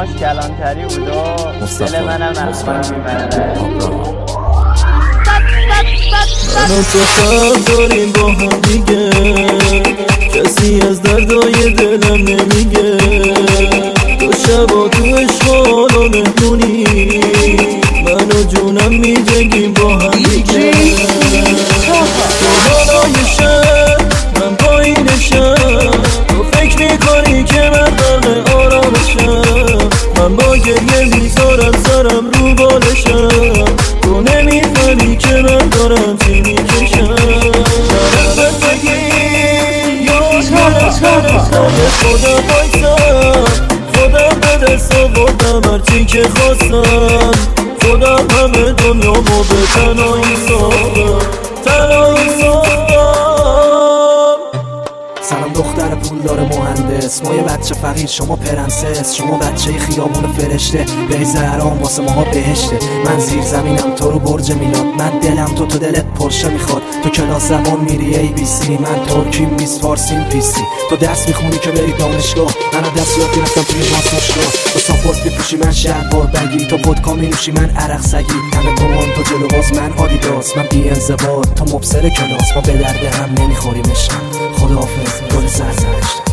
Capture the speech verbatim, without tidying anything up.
موهاش کلانتری بود و دل منم نخواهی میبرده. من و تو فرق داریم با هم دیگه، کسی از دردای دلم نمیگه. تو شبا تو عشق و مهمونی، من و جونم میجنگیم با هم دیگه. تو بالای شهر من پایین شهر، تو فکر میکنی که من غرق آرامشم. من با گریه میذارم سرم رو بالشم، تو نمیفهمی که من دارم چی میکشم. طرفت بگی یا خدا بایستم، خودم به دست آوردم هرچی که خواستم. خودم همه دنیامو به تنهایی ساختم، تنهایی ساختم. سلام دختر پولدار مهندس، ما یه بچه فقیر شما پرنسس. شما بچه خیابون فرشته، بری زهران واسه ماها بهشته. من زیر زمینم تو رو برج میلاد، من دلم تو تو دلت پرشه میخواد. تو کلاس زبان میری ای بی سی، من ترکیم بیست فارسیم پیسی. تو درس میخونی که بری دانشگاه، من دست یاد گرفتم توی دانشگاه. تو ساپورت میپوشی من شلوار بگی، تو ودکا می‌نوشی من عرق سگی. همه تومان تو جلو باز من آدیداس، من بی انضباط تو مبصر کلاس. ما به درد هم نمیخوریم عشقم، خداحافظ گل سرسرشتم.